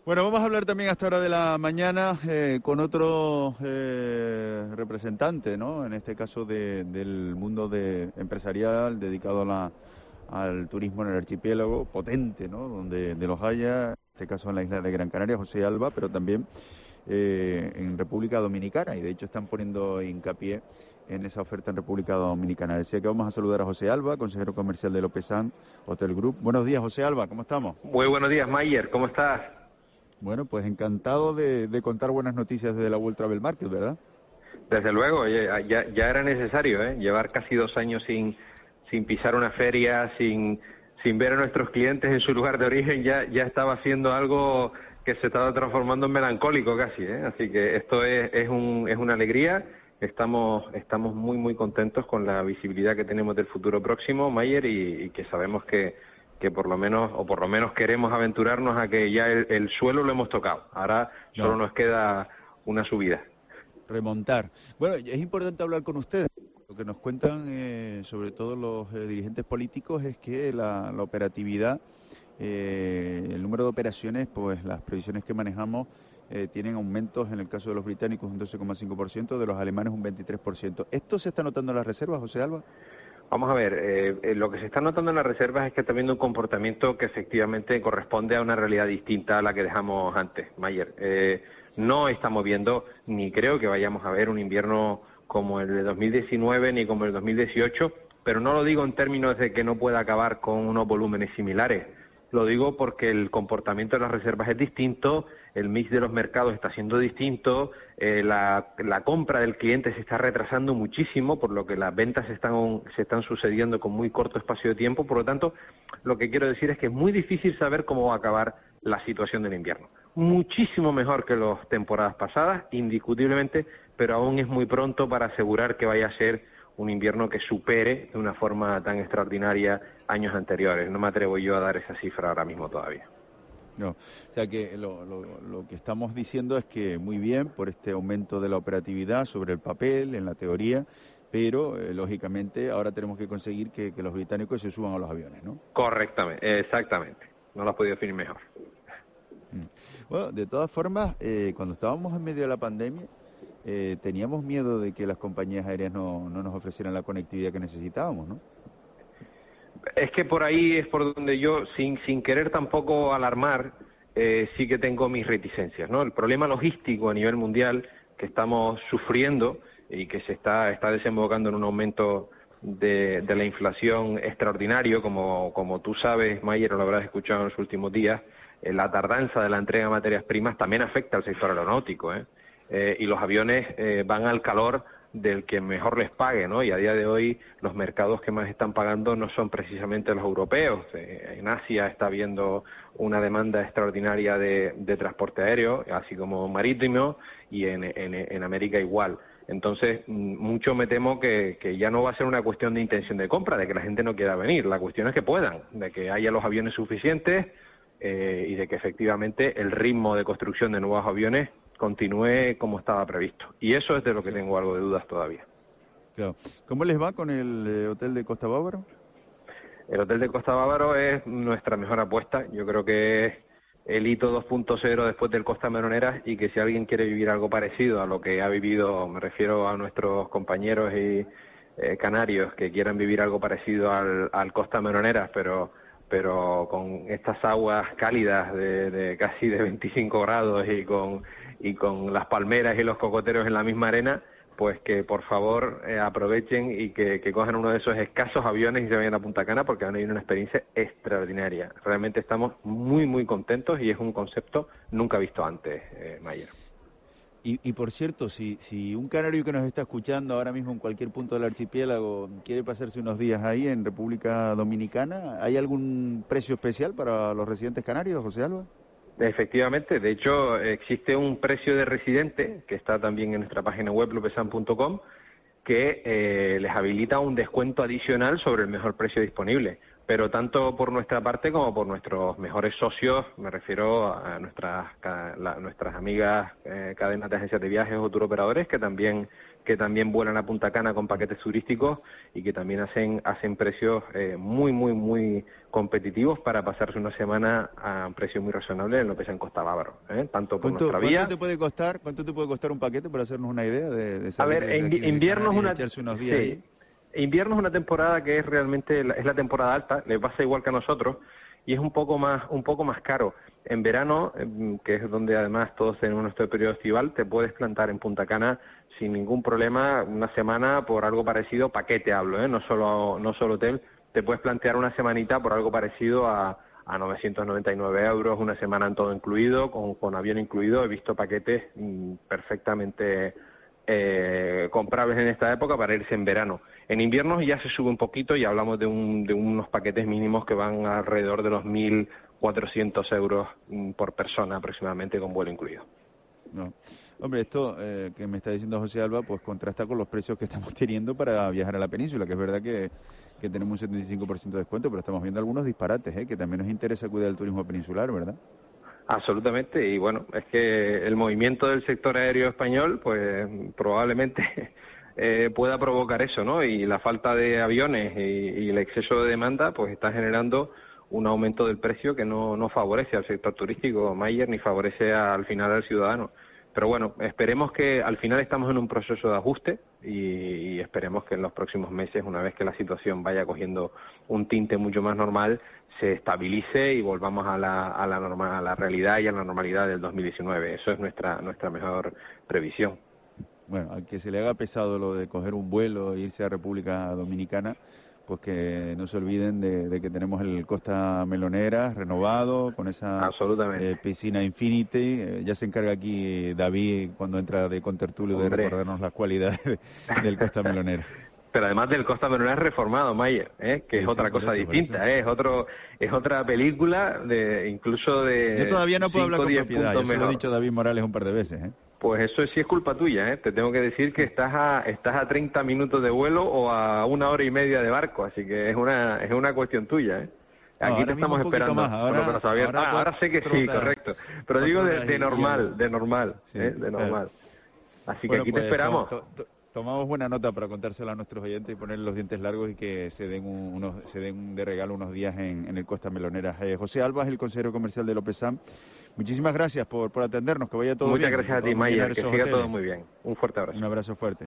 Bueno, vamos a hablar también a esta hora de la mañana con otro representante, ¿no? En este caso del mundo empresarial dedicado al turismo en el archipiélago, potente, ¿no? Donde los haya, en este caso en la isla de Gran Canaria, José Alba, pero también en República Dominicana, y de hecho están poniendo hincapié en esa oferta en República Dominicana. Decía que vamos a saludar a José Alba, consejero comercial de Lopezán Hotel Group. Buenos días, José Alba, ¿cómo estamos? Muy buenos días, Mayer, ¿cómo estás? Bueno, pues encantado de contar buenas noticias desde la World Travel Market, ¿verdad? Desde luego, ya era necesario, llevar casi 2 años sin pisar una feria, sin ver a nuestros clientes en su lugar de origen, ya estaba haciendo algo que se estaba transformando en melancólico casi, Así que esto es una alegría. Estamos muy contentos con la visibilidad que tenemos del futuro próximo, Mayer, y que sabemos que por lo menos queremos aventurarnos a que ya el suelo lo hemos tocado. Ahora solo nos queda una subida. Remontar. Bueno, es importante hablar con ustedes. Lo que nos cuentan, sobre todo los dirigentes políticos, es que la operatividad, el número de operaciones, pues las previsiones que manejamos tienen aumentos, en el caso de los británicos un 12,5%, de los alemanes un 23%. ¿Esto se está notando en las reservas, José Alba? Vamos a ver, lo que se está notando en las reservas es que está habiendo un comportamiento que efectivamente corresponde a una realidad distinta a la que dejamos antes, Mayer. No estamos viendo, ni creo que vayamos a ver un invierno como el de 2019 ni como el 2018, pero no lo digo en términos de que no pueda acabar con unos volúmenes similares. Lo digo porque el comportamiento de las reservas es distinto, el mix de los mercados está siendo distinto, la compra del cliente se está retrasando muchísimo, por lo que las ventas se están sucediendo con muy corto espacio de tiempo. Por lo tanto, lo que quiero decir es que es muy difícil saber cómo va a acabar la situación del invierno. Muchísimo mejor que las temporadas pasadas, indiscutiblemente, pero aún es muy pronto para asegurar que vaya a ser un invierno que supere de una forma tan extraordinaria años anteriores. No me atrevo yo a dar esa cifra ahora mismo todavía. No, o sea que lo que estamos diciendo es que muy bien por este aumento de la operatividad sobre el papel, en la teoría, pero lógicamente ahora tenemos que conseguir que los británicos se suban a los aviones, ¿no? Correctamente, exactamente. No lo has podido definir mejor. Bueno, de todas formas, cuando estábamos en medio de la pandemia, teníamos miedo de que las compañías aéreas no nos ofrecieran la conectividad que necesitábamos, ¿no? Es que por ahí es por donde yo, sin querer tampoco alarmar, sí que tengo mis reticencias, ¿no? El problema logístico a nivel mundial que estamos sufriendo y que se está desembocando en un aumento de la inflación extraordinario, como tú sabes, Mayer, lo habrás escuchado en los últimos días, la tardanza de la entrega de materias primas también afecta al sector aeronáutico, y los aviones van al calor del que mejor les pague, ¿no? Y a día de hoy los mercados que más están pagando no son precisamente los europeos. En Asia está habiendo una demanda extraordinaria de transporte aéreo, así como marítimo, y en América igual. Entonces, mucho me temo que ya no va a ser una cuestión de intención de compra, de que la gente no quiera venir. La cuestión es que puedan, de que haya los aviones suficientes y de que efectivamente el ritmo de construcción de nuevos aviones continúe como estaba previsto. Y eso es de lo que tengo algo de dudas todavía. Claro. ¿Cómo les va con el hotel de Costa Bávaro? El hotel de Costa Bávaro es nuestra mejor apuesta. Yo creo que es el hito 2.0 después del Costa Meroneras, y que si alguien quiere vivir algo parecido a lo que ha vivido, me refiero a nuestros compañeros y canarios que quieran vivir algo parecido al Costa Meroneras, pero con estas aguas cálidas de casi de 25 grados y con las palmeras y los cocoteros en la misma arena, pues que por favor aprovechen y que cojan uno de esos escasos aviones y se vayan a Punta Cana, porque van a vivir una experiencia extraordinaria. Realmente estamos muy contentos y es un concepto nunca visto antes, Mayer. Y por cierto, si un canario que nos está escuchando ahora mismo en cualquier punto del archipiélago quiere pasarse unos días ahí en República Dominicana, ¿hay algún precio especial para los residentes canarios, José Alba? Efectivamente, de hecho existe un precio de residente que está también en nuestra página web lopesan.com, que les habilita un descuento adicional sobre el mejor precio disponible. pero tanto por nuestra parte como por nuestros mejores socios, me refiero a nuestras amigas cadenas de agencias de viajes o turoperadores que también vuelan a Punta Cana con paquetes turísticos y que también hacen precios muy competitivos para pasarse una semana a un precio muy razonable en lo que es en Costa Bávaro, tanto por nuestra vía. ¿Cuánto te puede costar un paquete, para hacernos una idea de salir? A ver, invierno es una temporada que es realmente es la temporada alta, le pasa igual que a nosotros, y es un poco más caro. En verano, que es donde además todos tenemos nuestro periodo estival, te puedes plantar en Punta Cana sin ningún problema una semana por algo parecido, paquete hablo, no solo hotel, te puedes plantear una semanita por algo parecido a 999 euros, una semana en todo incluido, con avión incluido. He visto paquetes perfectamente comprables en esta época para irse en verano. En invierno ya se sube un poquito y hablamos de unos paquetes mínimos que van alrededor de los 1.400 euros por persona aproximadamente, con vuelo incluido. No. Hombre, esto que me está diciendo José Alba, pues contrasta con los precios que estamos teniendo para viajar a la península, que es verdad que tenemos un 75% de descuento, pero estamos viendo algunos disparates, que también nos interesa cuidar el turismo peninsular, ¿verdad? Absolutamente, y bueno, es que el movimiento del sector aéreo español, pues probablemente pueda provocar eso, ¿no? Y la falta de aviones y el exceso de demanda, pues está generando un aumento del precio que no favorece al sector turístico, Mayer, ni favorece al final al ciudadano. Pero bueno, esperemos que al final estamos en un proceso de ajuste y esperemos que en los próximos meses, una vez que la situación vaya cogiendo un tinte mucho más normal, se estabilice y volvamos a la realidad y a la normalidad del 2019. Eso es nuestra mejor previsión. Bueno, al que se le haga pesado lo de coger un vuelo e irse a República Dominicana, pues que no se olviden de que tenemos el Costa Melonera renovado, con esa piscina Infinity. Ya se encarga aquí David, cuando entra de contertulio, de recordarnos las cualidades del Costa Melonera. Pero además del Costa Melonera reformado, Mayer, que es otra cosa distinta, es otra película incluso de... Yo todavía no puedo hablar con propiedad, yo se lo he dicho a David Morales un par de veces, Pues eso sí es culpa tuya, Te tengo que decir que estás a 30 minutos de vuelo o a 1 hora y media de barco, así que es una cuestión tuya, Aquí te estamos esperando. Ahora sé que sí, correcto. Pero digo de normal. Así que aquí te esperamos. Tomamos buena nota para contársela a nuestros oyentes y ponerle los dientes largos y que se den de regalo unos días en el Costa Melonera. José Alba es el consejero comercial de Lopezam. Muchísimas gracias por atendernos, que vaya todo bien. Muchas gracias a ti, Mayer, que siga todo muy bien. Un fuerte abrazo. Un abrazo fuerte.